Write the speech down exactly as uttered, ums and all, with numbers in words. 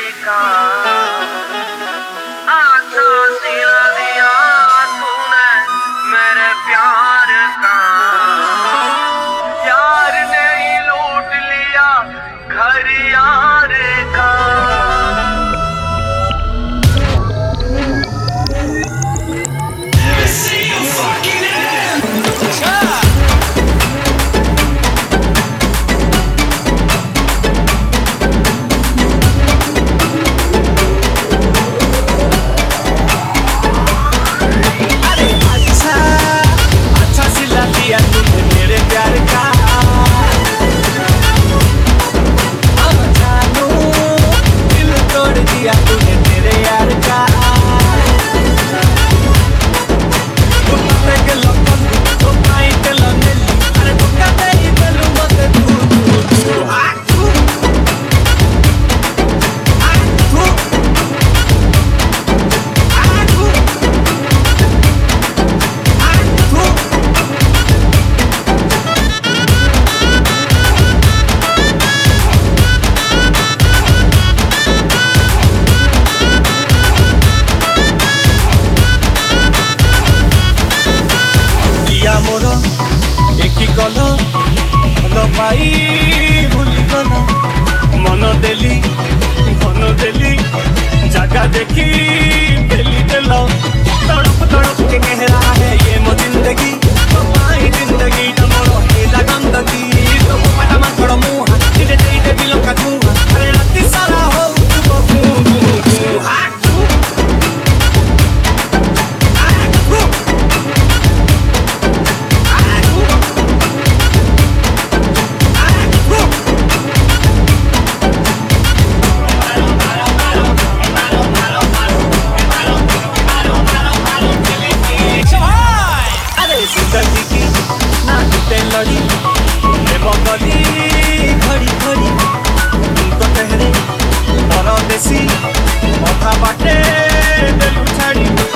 का अच्छा सिला दिया तूने मेरे प्यार का। यार ने ही लूट लिया घर यार का। मोर एक गल भल पाई भूली गल मन देली मन देली जगह देखी पेली देल तड़प तड़प के कह रहा है ये मो जिंदगी तुम्हारी जिंदगी मोर हेला गंदगी तो पटा मा छोड़ मुहा धीरे धीरे बिलो का धुआं अरे राती सारा हो तू तू लड़ी बगली घड़ी घड़ी तो कहरे परदेसी अधा बाटे देलु छाड़ी।